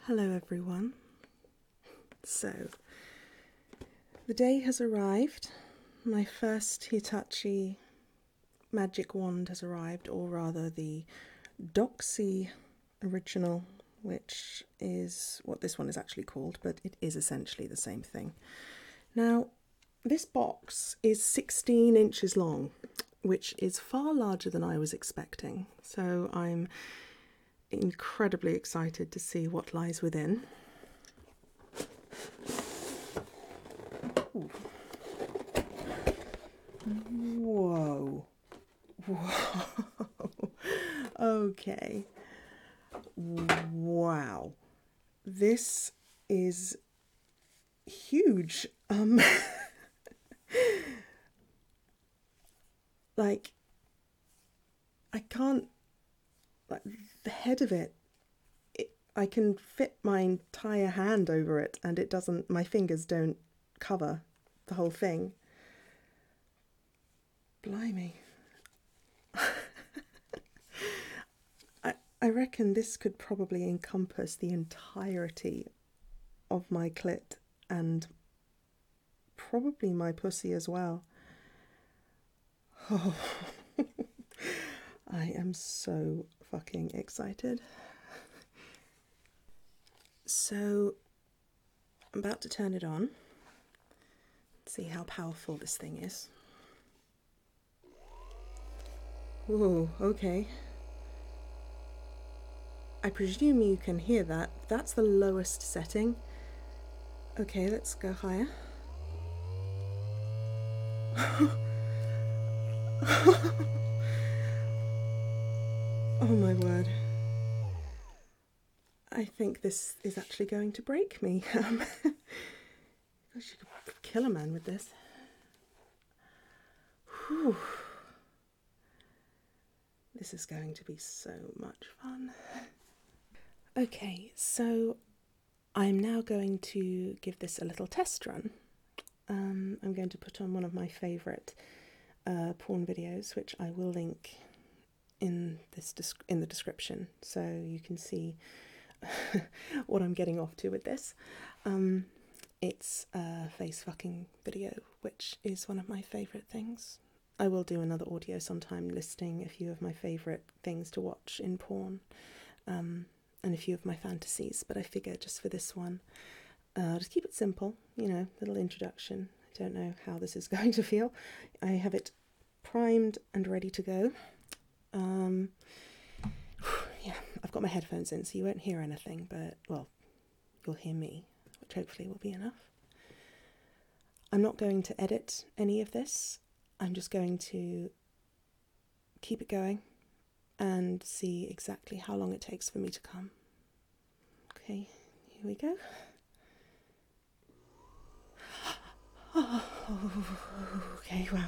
Hello everyone. So, the day has arrived. My first Hitachi magic wand has arrived, or rather the Doxy original, which is what this one is actually called, but it is essentially the same thing. Now, this box is 16 inches long, which is far larger than I was expecting. So I'm incredibly excited to see what lies within. Ooh. Whoa. Whoa. Okay. Wow. This is huge. Like, I can't, like, the head of it, I can fit my entire hand over it and it doesn't, my fingers don't cover the whole thing. Blimey. I reckon this could probably encompass the entirety of my clit and probably my pussy as well. Oh, I am so fucking excited. So, I'm about to turn it on. See how powerful this thing is. Whoa, okay. I presume you can hear that. That's the lowest setting. Okay, let's go higher. Oh my word. I think this is actually going to break me. Gosh, you could kill a man with this. Whew. This is going to be so much fun. Okay, so I'm now going to give this a little test run. I'm going to put on one of my favourite porn videos, which I will link in the description, so you can see what I'm getting off to with this. It's a face fucking video, which is one of my favourite things. I will do another audio sometime listing a few of my favourite things to watch in porn, and a few of my fantasies, but I figure just for this one, just keep it simple, you know, little introduction. I don't know how this is going to feel. I have it primed and ready to go. Yeah, I've got my headphones in, so you won't hear anything, but, well, you'll hear me, which hopefully will be enough. I'm not going to edit any of this. I'm just going to keep it going and see exactly how long it takes for me to come. Okay, here we go. Oh, okay, wow.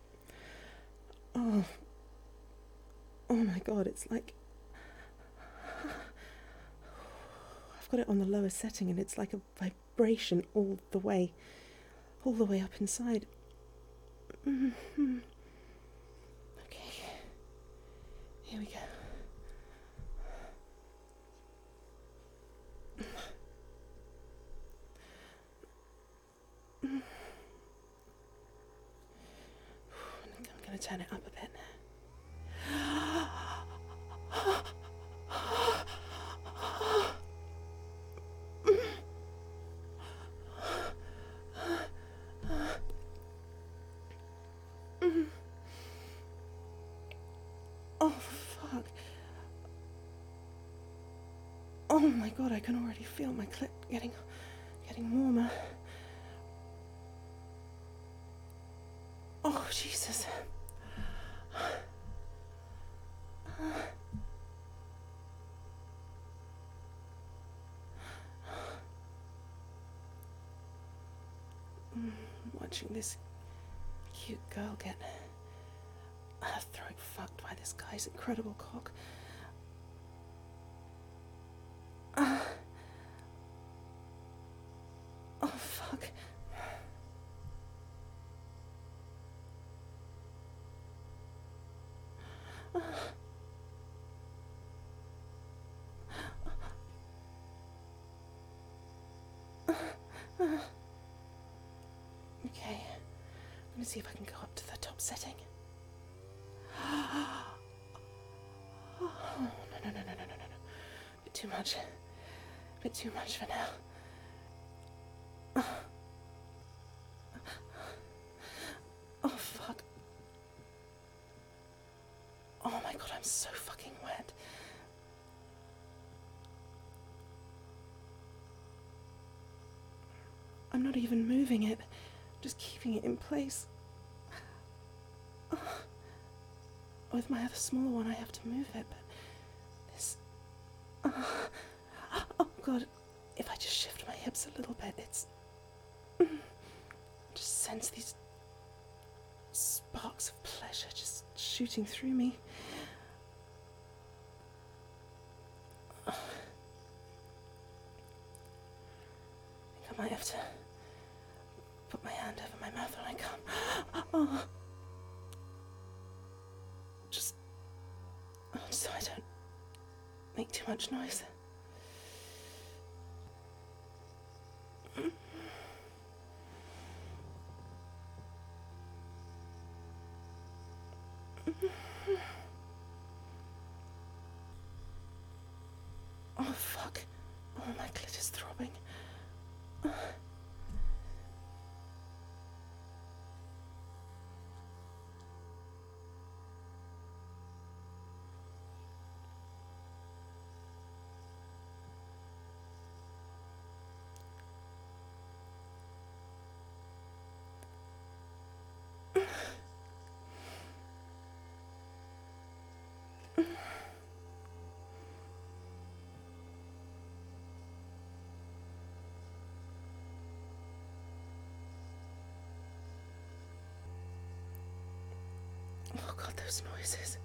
Oh my god, it's like, I've got it on the lowest setting and it's like a vibration all the way up inside. Okay, here we go. I'm going to turn it up a bit. Oh fuck. Oh my god, I can already feel my clit getting warmer. Oh Jesus. Watching this cute girl get her throat fucked by this guy's incredible cock. Oh fuck. Okay, let me see if I can go up to the top setting. Oh, no. A bit too much. A bit too much for now. Oh, fuck. Oh my god, I'm so fucking wet. I'm not even moving it, just keeping it in place. With my other smaller one, I have to move it, but this... Oh god, if I just shift my hips a little bit, it's... just sense these sparks of pleasure just shooting through me. I think I might have to put my hand over my mouth when I come. Oh. Just so I don't make too much noise. Oh fuck. Oh, my clit is throbbing. Oh god, those noises.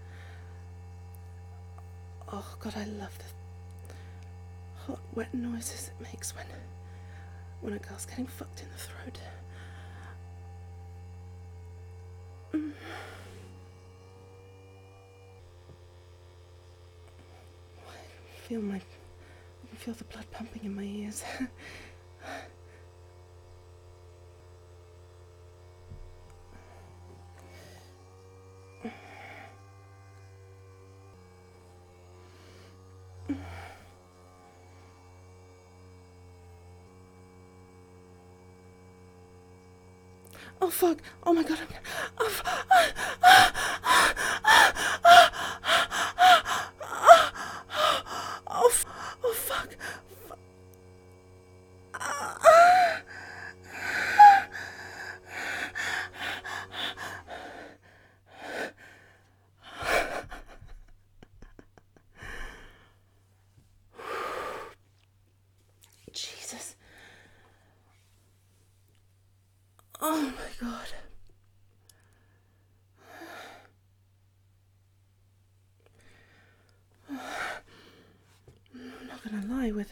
Oh god, I love the hot, wet noises it makes when a girl's getting fucked in the throat. I can feel the blood pumping in my ears. Oh fuck! Oh my god! Oh fuck! Jesus! Oh my god! I'm not gonna lie, with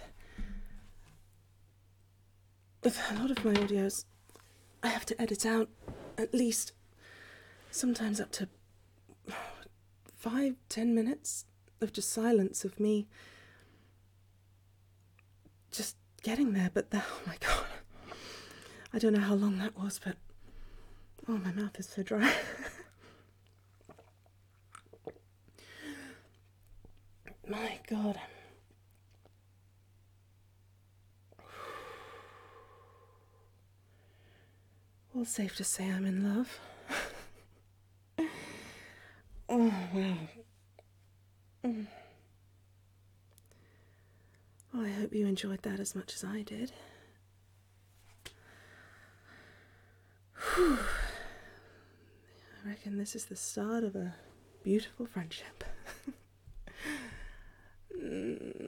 a lot of my audios, I have to edit out at least, sometimes up to 5-10 minutes of just silence of me just getting there. But oh my god, I don't know how long that was, but oh, my mouth is so dry. My god. Well, safe to say I'm in love. Oh, wow. Well, I hope you enjoyed that as much as I did. Whew. I reckon this is the start of a beautiful friendship.